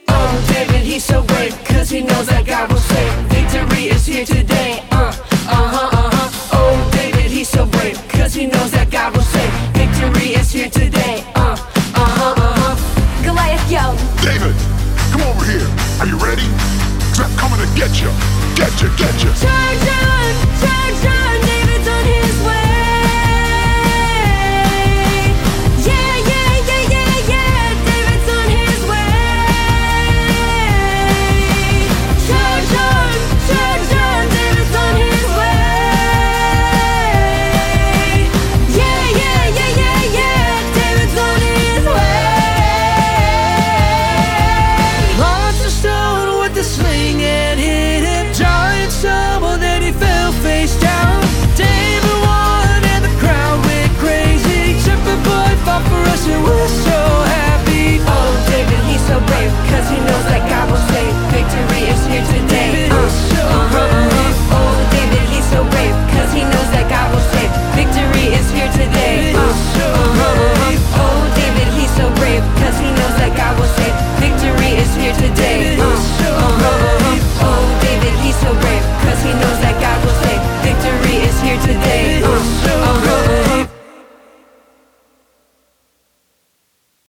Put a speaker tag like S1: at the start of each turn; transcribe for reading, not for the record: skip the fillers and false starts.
S1: Oh, David, he's so brave, cause he knows that God will save. Victory is here today. Oh, David, he's so brave, cause he knows that God will save. Victory is here today.
S2: Goliath, yo.
S3: David, come over here. Are you ready? Cause I'm coming to get you. Get you, get you.
S2: Charge on, charge on.